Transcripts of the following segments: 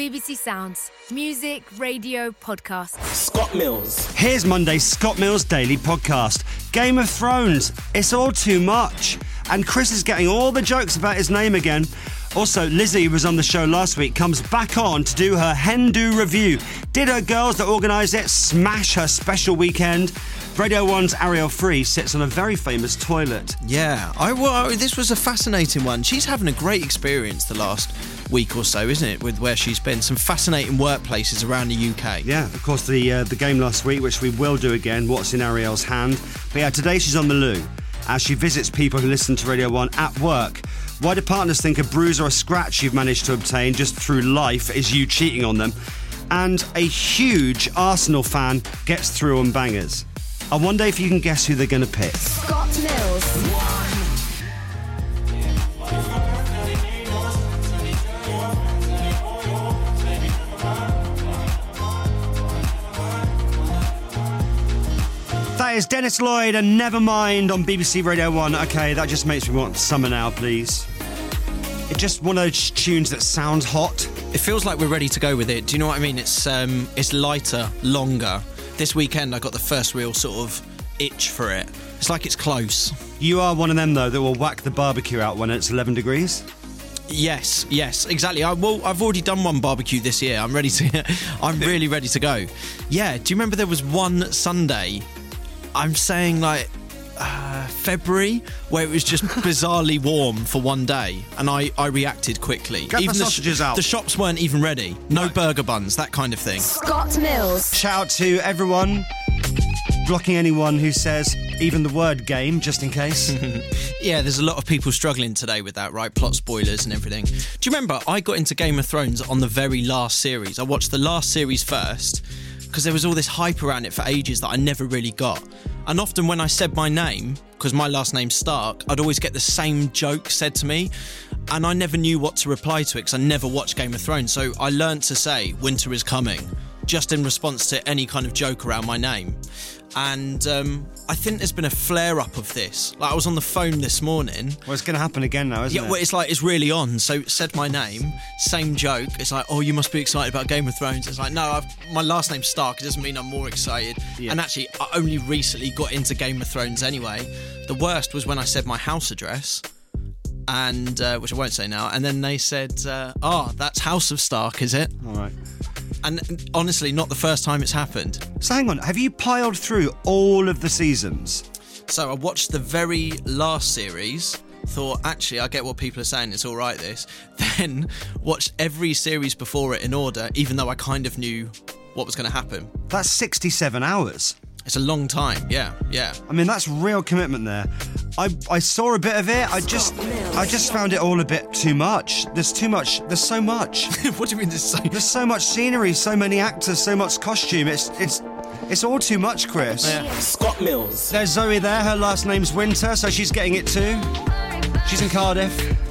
BBC Sounds. Music, radio, podcast. Scott Mills. Here's Monday's Scott Mills Daily Podcast. Game of Thrones. It's all too much. And Chris is getting all the jokes about his name again. Also, Lizzie, who was on the show last week, comes back on to do her Hen Do review. Did her girls that organised it smash her special weekend? Radio 1's Ariel Free sits on a very famous toilet. Yeah, this was a fascinating one. She's having a great experience the last week or so, isn't it, with where she's been. Some fascinating workplaces around the UK. Yeah, of course, the game last week, which we will do again, What's in Ariel's Hand. But yeah, today she's on the loo as she visits people who listen to Radio 1 at work. Why do partners think a bruise or a scratch you've managed to obtain just through life is you cheating on them? And a huge Arsenal fan gets through on bangers. I wonder if you can guess who they're going to pick. Scott Mills. That is Dennis Lloyd and Nevermind on BBC Radio 1. OK, that just makes me want Summer Now, please. It's just one of those tunes that sounds hot. It feels like we're ready to go with it. Do you know what I mean? It's lighter, longer. This weekend I got the first real sort of itch for it. It's like it's close. You are one of them, though, that will whack the barbecue out when it's 11 degrees? Yes, exactly. I've already done one barbecue this year. I'm really ready to go. Yeah, do you remember there was one Sunday, I'm saying like February, where it was just bizarrely warm for one day, and I reacted quickly. Get even the sausages out. The shops weren't even ready. No burger buns, that kind of thing. Scott Mills. Shout out to everyone blocking anyone who says even the word game, just in case. Yeah, there's a lot of people struggling today with that, right? Plot spoilers and everything. Do you remember I got into Game of Thrones on the very last series? I watched the last series first because there was all this hype around it for ages that I never really got. And often when I said my name, because my last name's Stark, I'd always get the same joke said to me. And I never knew what to reply to it because I never watched Game of Thrones. So I learned to say, winter is coming, just in response to any kind of joke around my name. And I think there's been a flare-up of this. Like, I was on the phone this morning. Well, it's going to happen again now, isn't it? Yeah, well, it's like, it's really on. So, said my name, same joke. It's like, oh, you must be excited about Game of Thrones. It's like, no, my last name's Stark. It doesn't mean I'm more excited. Yeah. And actually, I only recently got into Game of Thrones anyway. The worst was when I said my house address, and which I won't say now. And then they said, that's House of Stark, is it? All right. And honestly, not the first time it's happened. So hang on, have you piled through all of the seasons? So I watched the very last series, thought, actually, I get what people are saying, it's all right, this. Then watched every series before it in order, even though I kind of knew what was going to happen. That's 67 hours. It's a long time, yeah. I mean, that's real commitment there. I saw a bit of it. I just found it all a bit too much. There's too much. There's so much. What do you mean there's so much? There's so much scenery, so many actors, so much costume. It's all too much, Chris. Yeah. Scott Mills. There's Zoe there. Her last name's Winter, so she's getting it too. She's in Cardiff.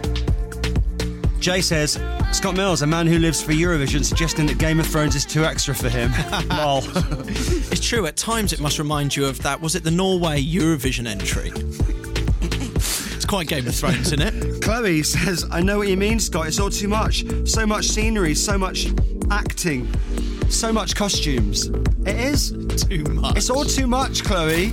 Jay says, Scott Mills, a man who lives for Eurovision, suggesting that Game of Thrones is too extra for him. Lol. It's true, at times it must remind you of that, was it the Norway Eurovision entry? It's quite Game of Thrones, isn't it? Chloe says, I know what you mean, Scott, it's all too much. So much scenery, so much acting, so much costumes. It is? Too much. It's all too much, Chloe.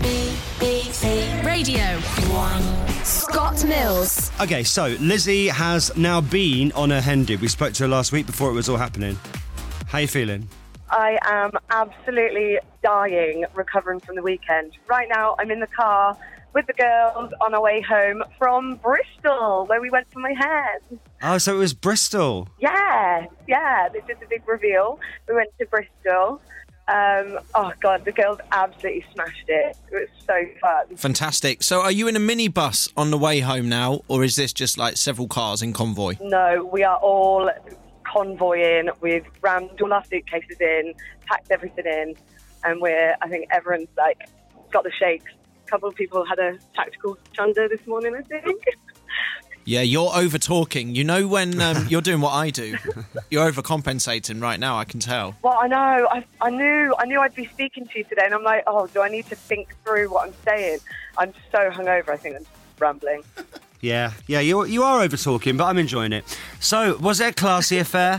Radio 1. Scott Mills. Okay, so Lizzie has now been on her Hen Do. We spoke to her last week before it was all happening. How you feeling? I am absolutely dying recovering from the weekend. Right now, I'm in the car with the girls on our way home from Bristol, where we went for my hair. Oh, so it was Bristol. Yeah. This is a big reveal. We went to Bristol. Oh, God, the girls absolutely smashed it. It was so fun. Fantastic. So are you in a minibus on the way home now, or is this just like several cars in convoy? No, we are all convoying. We've rammed all our suitcases in, packed everything in, and I think everyone's like got the shakes. A couple of people had a tactical chunder this morning, I think. Yeah, you're over-talking. You know when you're doing what I do, you're overcompensating right now, I can tell. Well, I know. I knew I'd be speaking to you today, and I'm like, oh, do I need to think through what I'm saying? I'm so hungover, I think I'm rambling. Yeah, you are over-talking, but I'm enjoying it. So, was it a classy affair?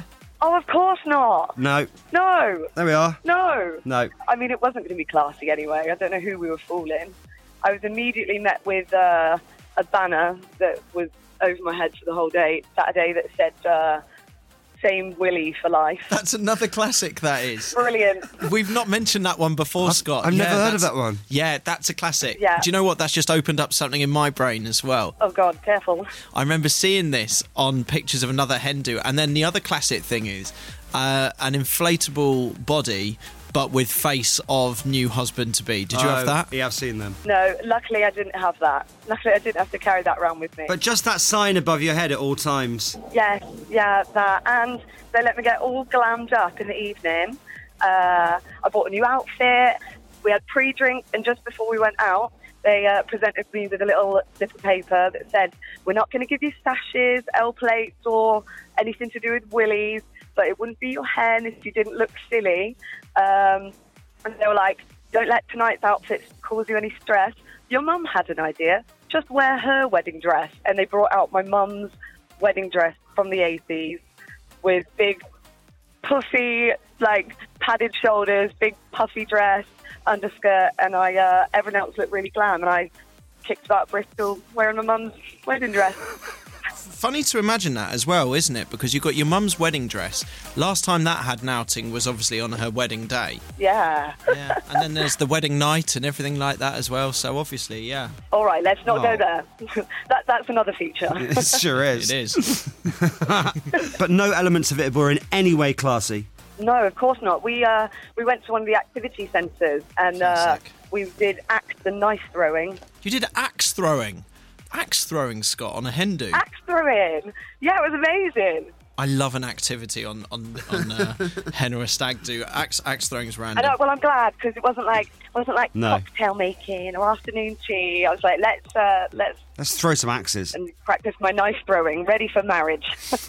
Oh, of course not. No. No. There we are. No. No. I mean, it wasn't going to be classy anyway. I don't know who we were fooling. I was immediately met with a banner that was over my head for the whole day, Saturday, that said, same Willie for life. That's another classic, that is. Brilliant. We've not mentioned that one before, Scott. I've never heard of that's- that one. Yeah, that's a classic. Yeah. Do you know what? That's just opened up something in my brain as well. Oh, God, careful. I remember seeing this on pictures of another hen do, and then the other classic thing is an inflatable body, but with face of new husband-to-be. Did you have that? Yeah, I've seen them. No, luckily I didn't have that. Luckily I didn't have to carry that around with me. But just that sign above your head at all times. Yes, yeah, that. And they let me get all glammed up in the evening. I bought a new outfit. We had pre-drink, and just before we went out, they presented me with a little slip of paper that said, we're not going to give you sashes, L-plates, or anything to do with willies, but it wouldn't be your hen if you didn't look silly. And they were like, don't let tonight's outfits cause you any stress. Your mum had an idea. Just wear her wedding dress. And they brought out my mum's wedding dress from the 80s with big, puffy, like, padded shoulders, big, puffy dress, underskirt, and everyone else looked really glam. And I kicked about Bristol wearing my mum's wedding dress. Funny to imagine that as well, isn't it? Because you've got your mum's wedding dress. Last time that had an outing was obviously on her wedding day. Yeah. Yeah, and then there's the wedding night and everything like that as well. So obviously, yeah. All right, let's not Oh. go there. That's another feature. It sure is. It is. But no elements of it were in any way classy. No, of course not. We went to one of the activity centres and Classic. we did axe and knife throwing. You did axe throwing. Axe throwing, Scott, on a hen do. Axe throwing? Yeah, it was amazing. I love an activity on hen or a stag do. Axe throwing is I random. know. Well, I'm glad because it wasn't like No. cocktail making or afternoon tea. I was like, let's Let's throw some axes. and practice my knife throwing, ready for marriage.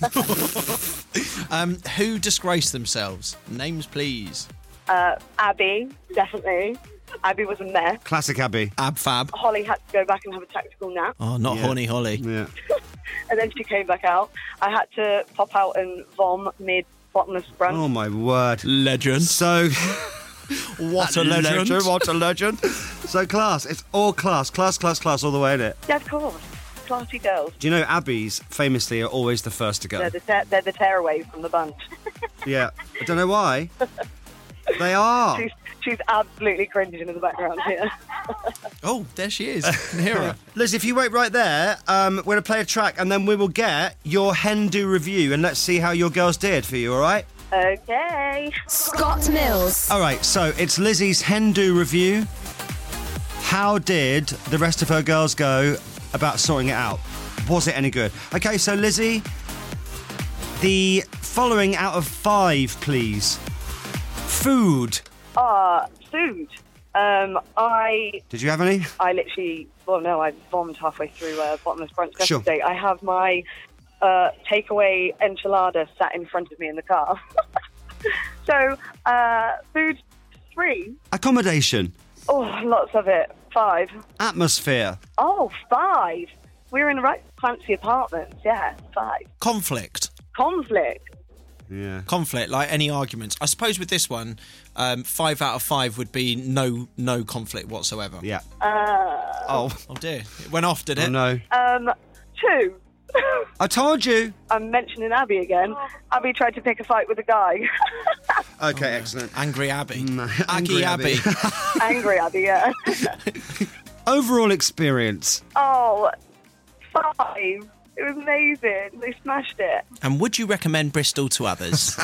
Who disgraced themselves? Names, please. Abby, definitely. Abby was a mess. Classic Abby. Ab Fab. Holly had to go back and have a tactical nap, Oh, not Yeah. Horny Holly. Yeah. and then she came back out. I had to pop out and vom mid bottomless brunch. Oh, my word. Legend. So... What a legend. What a legend. So class. It's all class. Class all the way in it. Yeah, of course. Classy girls. Do you know Abby's famously are always the first to go? They're the tearaways from the bunch. Yeah. I don't know why. They are. She's absolutely cringing in the background here. Oh, there she is. I can hear her. Liz, if you wait right there, we're going to play a track and then we will get your hen do review and let's see how your girls did for you, all right? Okay. Scott Mills. All right, so it's Lizzie's hen do review. How did the rest of her girls go about sorting it out? Was it any good? Okay, so Lizzie, the following out of 5, please. Food. Food. I Did you have any? literally, I bombed halfway through bottomless brunch Sure. yesterday. I have my takeaway enchilada sat in front of me in the car. So, food 3. Accommodation. Oh, lots of it. 5. Atmosphere. Oh, 5. We were in the right fancy apartments. Yeah, 5. Conflict. Conflict. Yeah. Conflict, like any arguments. I suppose with this one, 5 out of 5 would be no conflict whatsoever. Yeah. Oh dear. It went off, did it? Oh, no. 2. I told you. I'm mentioning Abby again. Abby tried to pick a fight with a guy. Okay, excellent. Angry Abby. Angry Aggie Abby. Angry Abby, yeah. Overall experience. Oh, 5. It was amazing. They smashed it. And would you recommend Bristol to others?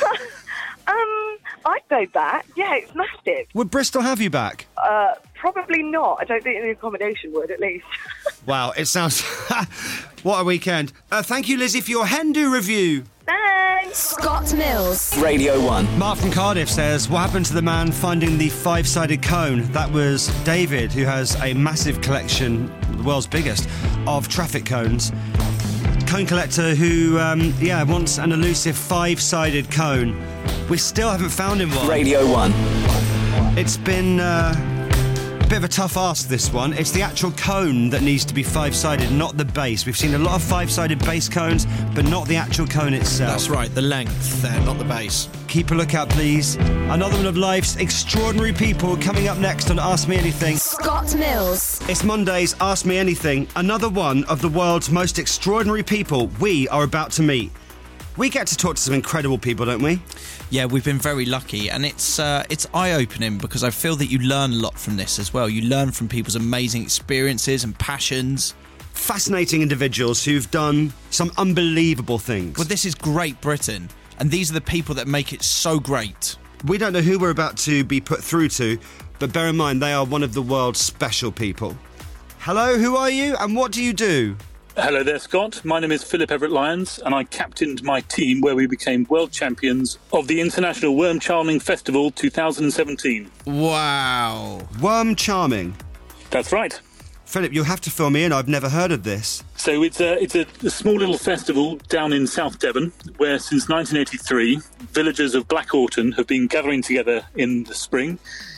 I'd go back. Yeah, it's massive. Would Bristol have you back? Probably not. I don't think the accommodation would, at least. Wow, it sounds... What a weekend. Thank you, Lizzie, for your hen do review. Thanks. Scott Mills. Radio 1. Mark from Cardiff says, what happened to the man finding the 5-sided cone? That was David, who has a massive collection, the world's biggest, of traffic cones. Cone collector who, wants an elusive 5-sided cone. We still haven't found him one. Radio 1. It's been Bit of a tough ask, this one. It's the actual cone that needs to be five-sided, not the base. We've seen a lot of five-sided base cones, but not the actual cone itself. That's right, the length there, not the base. Keep a lookout, please. Another one of life's extraordinary people coming up next on Ask Me Anything. Scott Mills. It's Monday's Ask Me Anything. Another one of the world's most extraordinary people we are about to meet. We get to talk to some incredible people, don't we? Yeah, we've been very lucky, and it's eye-opening because I feel that you learn a lot from this as well. You learn from people's amazing experiences and passions. Fascinating individuals who've done some unbelievable things. Well, this is Great Britain, and these are the people that make it so great. We don't know who we're about to be put through to, but bear in mind they are one of the world's special people. Hello, who are you and what do you do? Hello there, Scott. My name is Philip Everett-Lyons, and I captained my team where we became world champions of the International Worm Charming Festival 2017. Wow. Worm charming. That's right. Philip, you'll have to fill me in. I've never heard of this. So it's a small little festival down in South Devon, where since 1983, villagers of Blackawton have been gathering together in the spring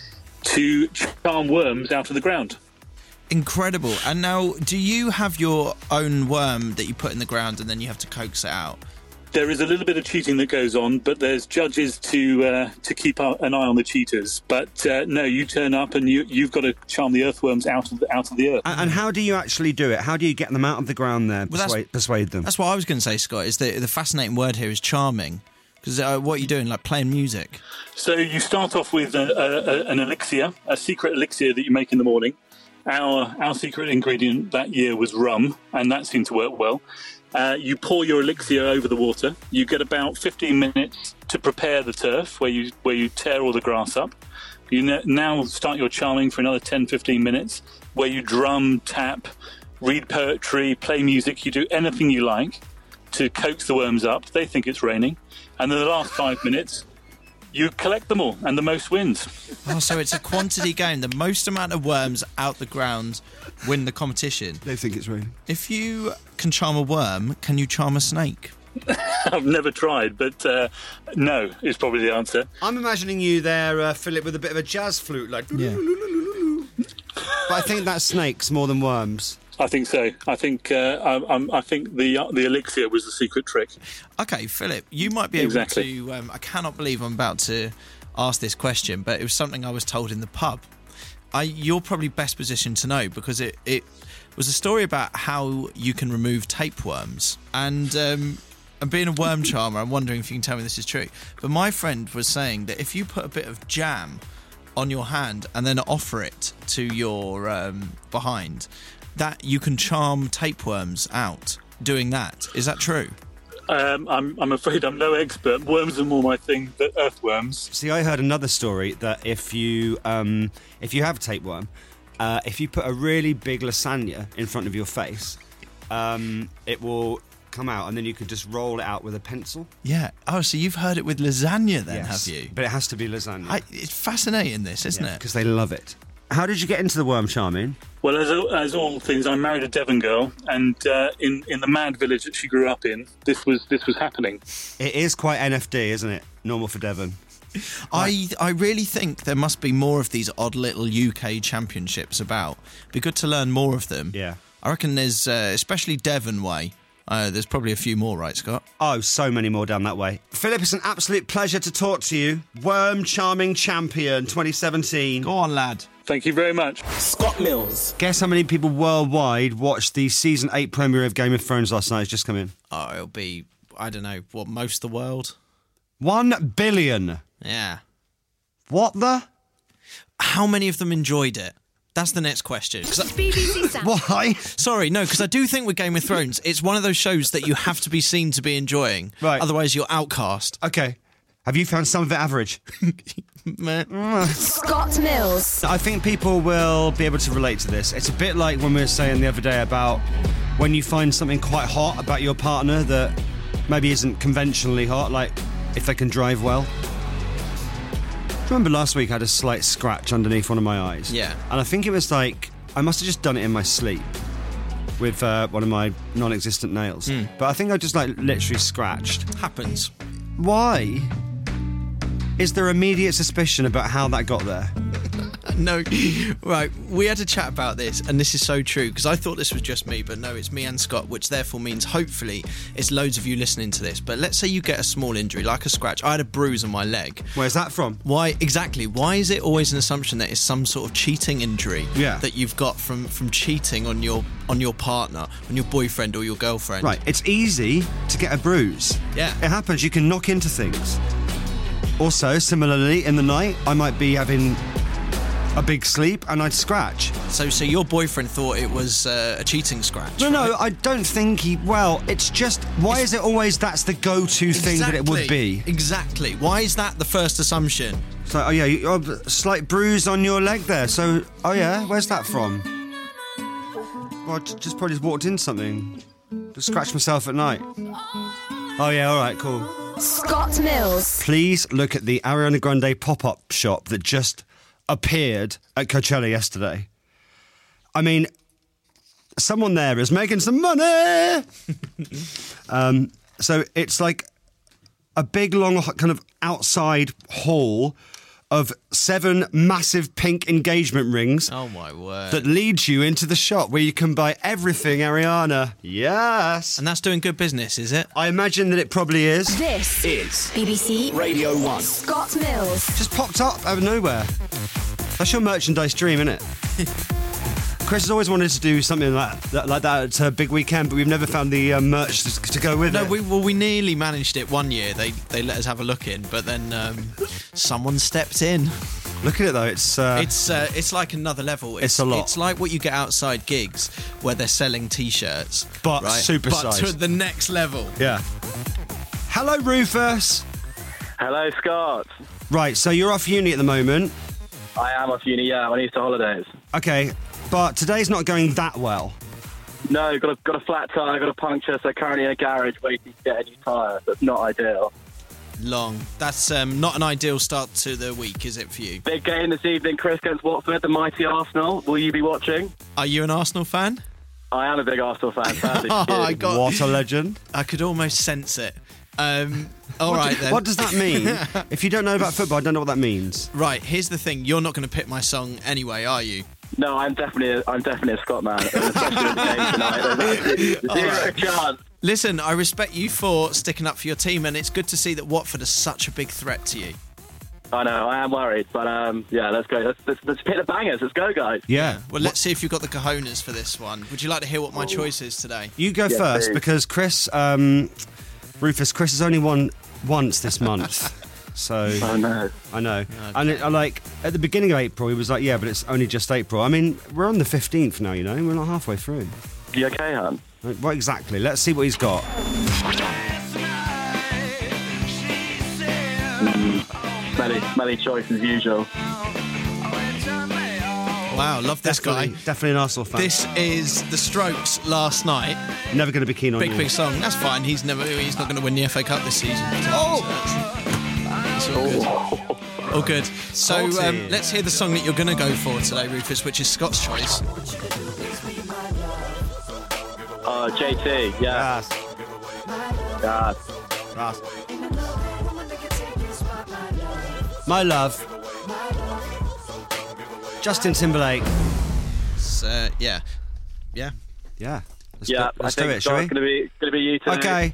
to charm worms out of the ground. Incredible. And now, do you have your own worm that you put in the ground and then you have to coax it out? There is a little bit of cheating that goes on, but there's judges to keep an eye on the cheaters. But no, you turn up and you've got to charm the earthworms out of the earth. And how do you actually do it? How do you get them out of the ground there, persuade them? That's what I was going to say, Scott, is the fascinating word here is charming. Because what are you doing, like playing music? So you start off with an elixir, a secret elixir that you make in the morning. Our secret ingredient that year was rum, and that seemed to work well. You pour your elixir over the water. You get about 15 minutes to prepare the turf, where you tear all the grass up. You now start your charming for another 10-15 minutes, where you drum, tap, read poetry, play music. You do anything you like to coax the worms up. They think it's raining. And in the last 5 minutes, you collect them all, and the most wins. Oh, so it's a quantity game. The most amount of worms out the ground win the competition. They think it's raining. If you can charm a worm, can you charm a snake? I've never tried, but no is probably the answer. I'm imagining you there, Philip, with a bit of a jazz flute, like... Yeah. But I think that's snakes more than worms. I think so. I think the elixir was the secret trick. Okay, Philip, you might be able to... I cannot believe I'm about to ask this question, but it was something I was told in the pub. You're probably best positioned to know because it was a story about how you can remove tapeworms. And being a worm charmer, I'm wondering if you can tell me this is true. But my friend was saying that if you put a bit of jam on your hand and then offer it to your behind... that you can charm tapeworms out doing that. Is that true? I'm afraid I'm no expert. Worms are more my thing than earthworms. See, I heard another story that if you have tapeworm, if you put a really big lasagna in front of your face, it will come out and then you can just roll it out with a pencil. Yeah. Oh, so you've heard it with lasagna then, yes, have you? But it has to be lasagna. It's fascinating, this, isn't it? Because they love it. How did you get into the worm charming? Well, as all things, I married a Devon girl, and in the mad village that she grew up in, this was happening. It is quite NFD, isn't it? Normal for Devon. I really think there must be more of these odd little UK championships about. Be good to learn more of them. Yeah. I reckon there's, especially Devon way, there's probably a few more, right, Scott? Oh, so many more down that way. Philip, it's an absolute pleasure to talk to you. Worm Charming Champion 2017. Go on, lad. Thank you very much. Scott Mills. Guess how many people worldwide watched the Season 8 premiere of Game of Thrones last night? It's just come in. Oh, it'll be, I don't know, what, most of the world? 1 billion. Yeah. What the? How many of them enjoyed it? That's the next question. BBC Sound. Why? Sorry, no, because I do think with Game of Thrones, it's one of those shows that you have to be seen to be enjoying. Right. Otherwise, you're outcast. Okay. Have you found some of it average? Scott Mills. I think people will be able to relate to this. It's a bit like when we were saying the other day about when you find something quite hot about your partner that maybe isn't conventionally hot, like if they can drive well. Do you remember last week I had a slight scratch underneath one of my eyes? Yeah. And I think it was like, I must have just done it in my sleep with one of my non-existent nails. But I think I just like literally scratched. Happens. Why is there immediate suspicion about how that got there? No, right, we had a chat about this, and this is so true, because I thought this was just me, but no, it's me and Scott, which therefore means hopefully it's loads of you listening to this. But let's say you get a small injury, like a scratch. I had a bruise on my leg. Where's that from? Why is it always an assumption that it's some sort of cheating injury that you've got from cheating on your partner, on your boyfriend or your girlfriend? Right, it's easy to get a bruise. Yeah. It happens, you can knock into things. Also, similarly, in the night, I might be having a big sleep and I'd scratch. So your boyfriend thought it was a cheating scratch? No, I don't think it's just, why is it always that's the go-to thing that it would be? Exactly. Why is that the first assumption? It's like, a slight bruise on your leg there. So, where's that from? Well, I just probably walked into something. Just scratched myself at night. Oh yeah, all right, cool. Scott Mills. Please look at the Ariana Grande pop-up shop that just appeared at Coachella yesterday. I mean, someone there is making some money. So it's like a big, long, kind of outside hall of 7 massive pink engagement rings. Oh, my word. That leads you into the shop where you can buy everything Ariana. Yes. And that's doing good business, is it? I imagine that it probably is. This is BBC Radio 1. Scott Mills. Just popped up out of nowhere. That's your merchandise dream, isn't it? Chris has always wanted to do something like that at a big weekend, but we've never found the merch to go with it. No, we nearly managed it one year. They let us have a look in, but then someone stepped in. Look at it though. It's like another level. It's a lot. It's like what you get outside gigs where they're selling T-shirts, but right? supersized. But to the next level. Yeah. Hello, Rufus. Hello, Scott. Right. So you're off uni at the moment. I am off uni. Yeah, I'm on Easter holidays. Okay. But today's not going that well. No, got a flat tyre, got a puncture, so currently in a garage waiting to get a new tyre. That's not ideal. Long. That's not an ideal start to the week, is it for you? Big game this evening, Chris against Watford, the mighty Arsenal. Will you be watching? Are you an Arsenal fan? I am a big Arsenal fan. What a legend. I could almost sense it. All right, then. What does that mean? If you don't know about football, I don't know what that means. Right, here's the thing. You're not going to pick my song anyway, are you? No, I'm definitely a Scott man. Especially in the game tonight. Zero chance. Listen, I respect you for sticking up for your team, and it's good to see that Watford is such a big threat to you. I know, I am worried, but let's go. Let's hit the bangers. Let's go, guys. Yeah. Well, let's see if you've got the cojones for this one. Would you like to hear what my choice is today? You go first, please. Because Chris, Rufus, Chris has only won once this month. So I know. Okay. And at the beginning of April, he was like, "Yeah, but it's only just April." I mean, we're on the 15th now. You know, we're not halfway through. You okay, hon? Well, exactly. Let's see what he's got. Smelly choice as usual. Wow, love this guy. Definitely an Arsenal fan. This is The Strokes, Last Night. Never going to be keen on you. Big song. That's fine. He's not going to win the FA Cup this season. It's all good. All good. So let's hear the song that you're going to go for today, Rufus, which is Scott's choice. JT. Yeah. Yes. My Love. Justin Timberlake. Yeah. Let's do it, shall we? It's going to be you today. Okay.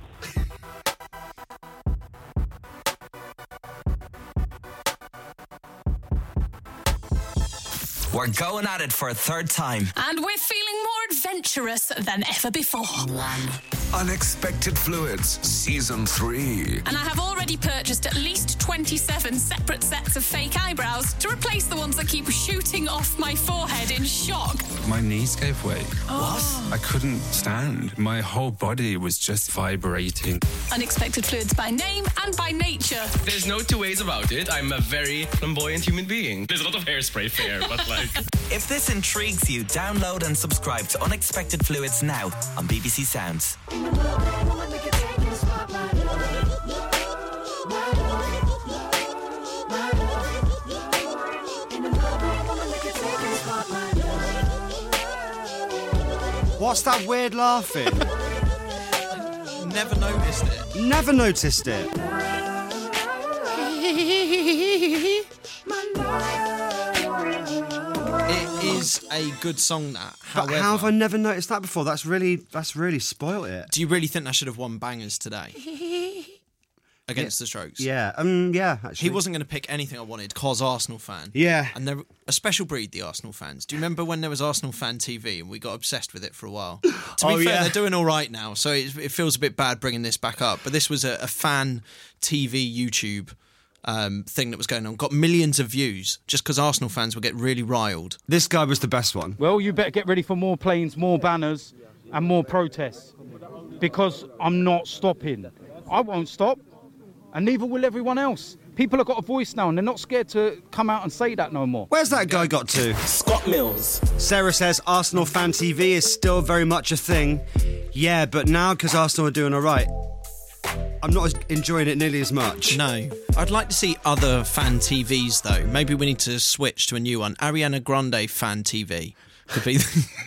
We're going at it for a third time. And we're feeling more adventurous than ever before. Unexpected Fluids, Season 3. And I have already purchased at least 27 separate sets of fake eyebrows to replace the ones that keep shooting off my forehead in shock. My knees gave way. What? I couldn't stand. My whole body was just vibrating. Unexpected Fluids by name and by nature. There's no two ways about it. I'm a very flamboyant human being. There's a lot of hairspray fair, but like... If this intrigues you, download and subscribe to Unexpected Fluids now on BBC Sounds. What's that weird laughing? Never noticed it. Never noticed it. It is a good song, that. But However, how have I never noticed that before? That's really spoilt it. do you really think I should have won bangers today? Against the Strokes? Yeah, actually. He wasn't going to pick anything I wanted, cause Arsenal fan. Yeah. And they're a special breed, the Arsenal fans. Do you remember when there was Arsenal Fan TV and we got obsessed with it for a while? To be fair, they're doing all right now, so it feels a bit bad bringing this back up. But this was a fan TV YouTube thing that was going on. Got millions of views just because Arsenal fans would get really riled. This guy was the best one. Well, you better get ready for more planes, more banners and more protests, because I'm not stopping. I won't stop, and neither will everyone else. People have got a voice now and they're not scared to come out and say that no more. Where's that guy got to? Scott Mills. Sarah says Arsenal Fan TV is still very much a thing. Yeah, but now because Arsenal are doing all right, I'm not enjoying it nearly as much. No. I'd like to see other fan TVs, though. Maybe we need to switch to a new one. Ariana Grande Fan TV could be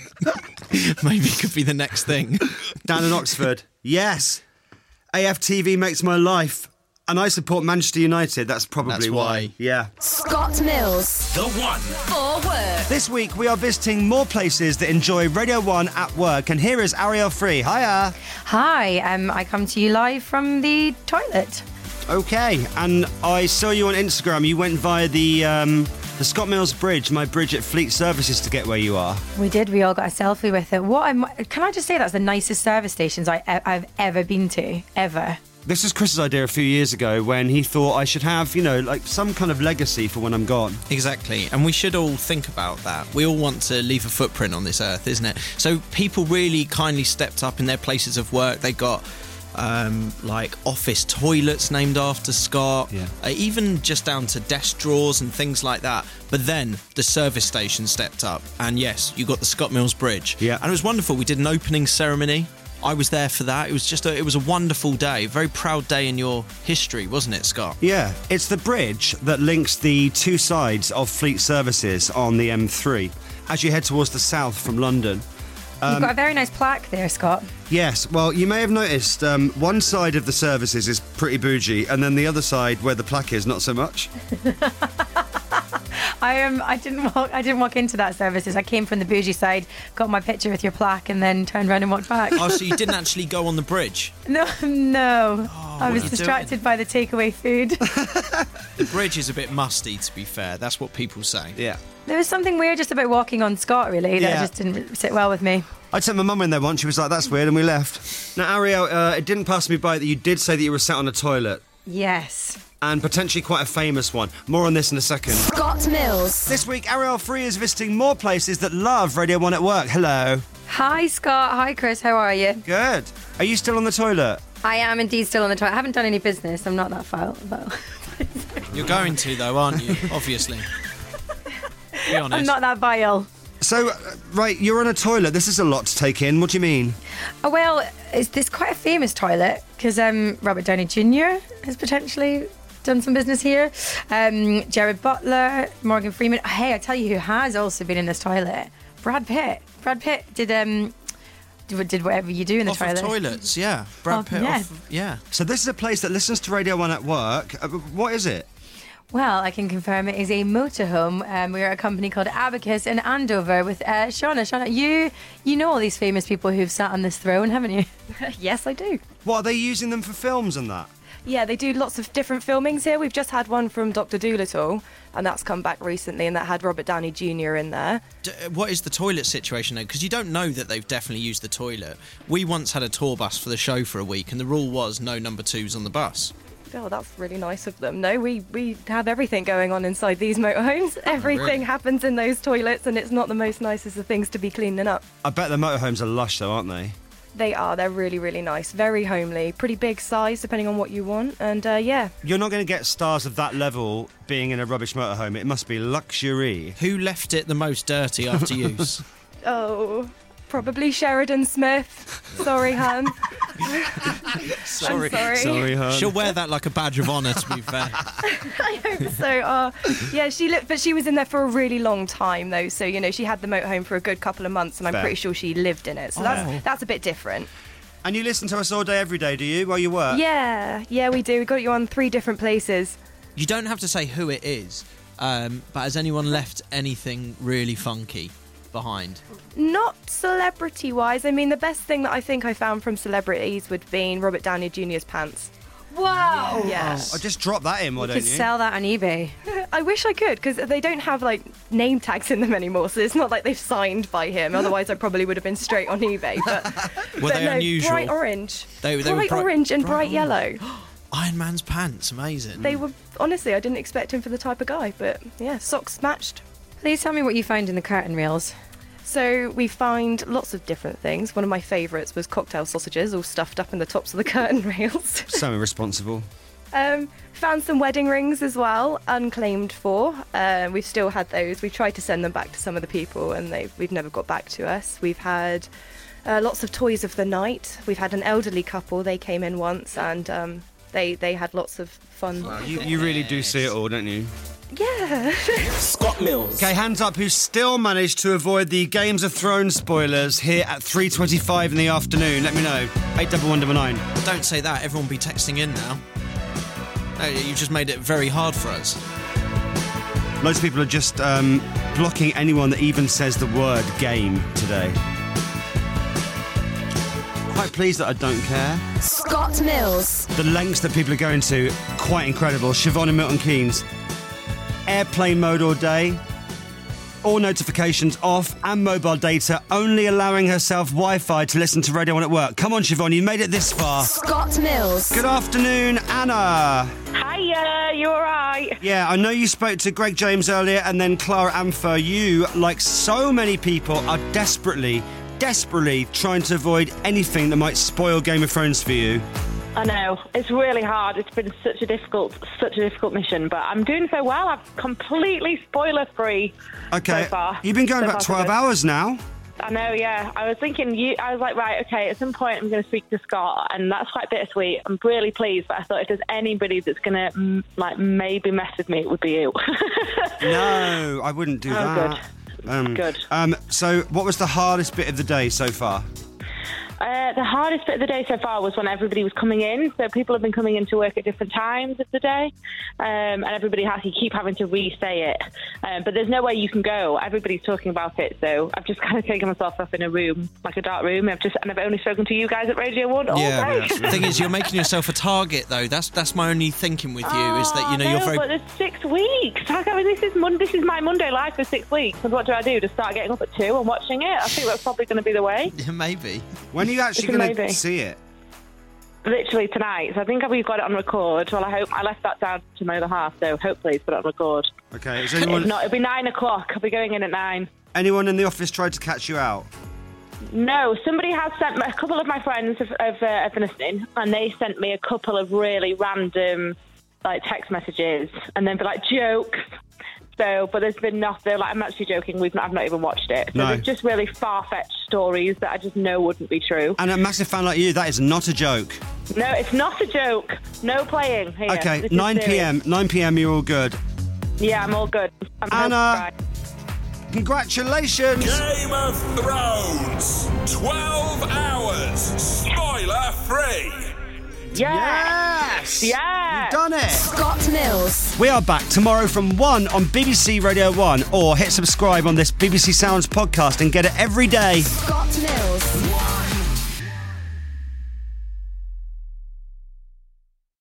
maybe could be the next thing. Down in Oxford. Yes. AFTV makes my life. And I support Manchester United. That's probably why. Yeah. Scott Mills. The one. For work. This week we are visiting more places that enjoy Radio 1 at work. And here is Ariel Free. Hiya. Hi, I come to you live from the toilet. Okay, and I saw you on Instagram. You went via the Scott Mills Bridge, my bridge at Fleet Services, to get where you are. We did. We all got a selfie with it. Can I just say that's the nicest service stations I've ever been to, ever. This was Chris's idea a few years ago when he thought I should have, like some kind of legacy for when I'm gone. Exactly, and we should all think about that. We all want to leave a footprint on this earth, isn't it? So people really kindly stepped up in their places of work. They got office toilets named after Scott, even just down to desk drawers and things like that. But then the service station stepped up, and yes, you got the Scott Mills Bridge. Yeah, and it was wonderful. We did an opening ceremony. I was there for that. It was just it was a wonderful day, a very proud day in your history, wasn't it, Scott? Yeah, it's the bridge that links the two sides of Fleet Services on the M3 as you head towards the south from London. You've got a very nice plaque there, Scott. Yes, well, you may have noticed one side of the services is pretty bougie, and then the other side, where the plaque is, not so much. I didn't walk into that services. I came from the bougie side, got my picture with your plaque, and then turned around and walked back. Oh, so you didn't actually go on the bridge? No. I was distracted by the takeaway food. The bridge is a bit musty, to be fair. That's what people say. Yeah. There was something weird just about walking on Scott, really, that just didn't sit well with me. I took my mum in there once. She was like, "That's weird," and we left. Now, Ariel, it didn't pass me by that you did say that you were sat on a toilet. Yes. And potentially quite a famous one. More on this in a second. Scott Mills. This week, Ariel Free is visiting more places that love Radio 1 at work. Hello. Hi, Scott. Hi, Chris. How are you? Good. Are you still on the toilet? I am indeed still on the toilet. I haven't done any business. I'm not that foul. You're going to, though, aren't you? Obviously. Be honest. I'm not that vile. So, right, you're on a toilet. This is a lot to take in. What do you mean? Oh, well, it's quite a famous toilet because Robert Downey Jr. has potentially done some business here. Jared Butler, Morgan Freeman. Hey, I tell you who has also been in this toilet. Brad Pitt. Brad Pitt did whatever you do in the toilet. Off of toilets, yeah. Brad Pitt, yeah. So this is a place that listens to Radio 1 at work. What is it? Well, I can confirm it is a motorhome. We're a company called Abacus in Andover with Shauna. Shauna, you know all these famous people who've sat on this throne, haven't you? Yes, I do. What, are they using them for films and that? Yeah, they do lots of different filmings here. We've just had one from Dr. Dolittle, and that's come back recently, and that had Robert Downey Jr. in there. What is the toilet situation, though? Because you don't know that they've definitely used the toilet. We once had a tour bus for the show for a week, and the rule was no number 2s on the bus. Oh, that's really nice of them. No, we have everything going on inside these motorhomes. Everything happens in those toilets, and it's not the most nicest of things to be cleaning up. I bet the motorhomes are lush, though, aren't they? They are. They're really, really nice. Very homely. Pretty big size, depending on what you want. And, yeah. You're not going to get stars of that level being in a rubbish motorhome. It must be luxury. Who left it the most dirty after use? Oh, probably Sheridan Smith. Sorry, hun. Sorry, hun. She'll wear that like a badge of honour, to be fair. I hope so. Yeah, but she was in there for a really long time, though. So, she had the motorhome for a good couple of months, and I'm pretty sure she lived in it. So that's a bit different. And you listen to us all day, every day, do you, while you work? Yeah, we do. We got you on 3 different places. You don't have to say who it is. But has anyone left anything really funky behind? Not celebrity-wise. I mean, the best thing that I think I found from celebrities would be Robert Downey Jr.'s pants. Wow! Yes. I just drop that in, why don't you? could sell that on eBay. I wish I could, because they don't have like name tags in them anymore, so it's not like they've signed by him. Otherwise, I probably would have been straight on eBay. But Were they unusual? Bright orange, They bright orange and bright yellow. Iron Man's pants, amazing. They were, honestly, I didn't expect him for the type of guy, but yeah, socks matched. Please tell me what you found in the curtain rails. So we find lots of different things. One of my favourites was cocktail sausages, all stuffed up in the tops of the curtain rails. So irresponsible. Found some wedding rings as well, unclaimed for. We've still had those. We've tried to send them back to some of the people, and we've never got back to us. We've had lots of toys of the night. We've had an elderly couple. They came in once, and they had lots of fun. Wow, you really do see it all, don't you? Yeah. Scott Mills. Okay, hands up who still managed to avoid the Games of Thrones spoilers here at 3:25 in the afternoon. Let me know. 81199. Don't say that. Everyone will be texting in now. No, you've just made it very hard for us. Loads of people are just blocking anyone that even says the word game today. Quite pleased that I don't care. Scott Mills. The lengths that people are going to, quite incredible. Siobhan and Milton Keynes. Airplane mode all day, all notifications off, and mobile data, only allowing herself Wi-Fi to listen to Radio 1 at work. Come on, Siobhan, you made it this far. Scott Mills. Good afternoon, Anna. Hiya, you alright? Yeah, I know you spoke to Greg James earlier and then Clara Ampher. You, like so many people, are desperately trying to avoid anything that might spoil Game of Thrones for you. I know, it's really hard. It's been such a difficult mission, but I'm doing so well. I'm completely spoiler-free so far. You've been going about 12 hours now. I know, yeah. I was thinking, I was like, right, okay, at some point I'm going to speak to Scott, and that's quite bittersweet. I'm really pleased, but I thought if there's anybody that's going to, maybe mess with me, it would be you. No, I wouldn't do that. Good. So what was the hardest bit of the day so far? The hardest bit of the day so far was when everybody was coming in. So people have been coming into work at different times of the day, and everybody has to keep having to re-say it. But there's no way you can go. Everybody's talking about it, so I've just kind of taken myself up in a room, like a dark room. I've only spoken to you guys at Radio 1 all day. The thing is, you're making yourself a target, though. That's my only thinking with you is that you're very. But there's 6 weeks. I mean, this is my Monday life for 6 weeks. And what do I do? Just start getting up at 2 and watching it? I think that's probably going to be the way. Yeah, maybe. When are you actually going to see it? Literally tonight. So I think we've got it on record. Well, I hope I left that down to my other half, so hopefully it's put it on record. Okay. Is If not, it'll be 9 o'clock. I'll be going in at 9. Anyone in the office tried to catch you out? No, somebody has sent me, a couple of my friends have been listening, and they sent me a couple of really random text messages, and then jokes. So, but there's been nothing. I'm actually joking. I've not even watched it. So there's just really far-fetched stories that I just know wouldn't be true. And a massive fan like you, that is not a joke. No, it's not a joke. No playing here. Okay, 9 p.m. 9 p.m. You're all good. Yeah, I'm all good. Anna, congratulations. Game of Thrones, 12 hours, spoiler-free. Yes! You've done it! Scott Mills. We are back tomorrow from 1 on BBC Radio 1, or hit subscribe on this BBC Sounds podcast and get it every day. Scott Mills.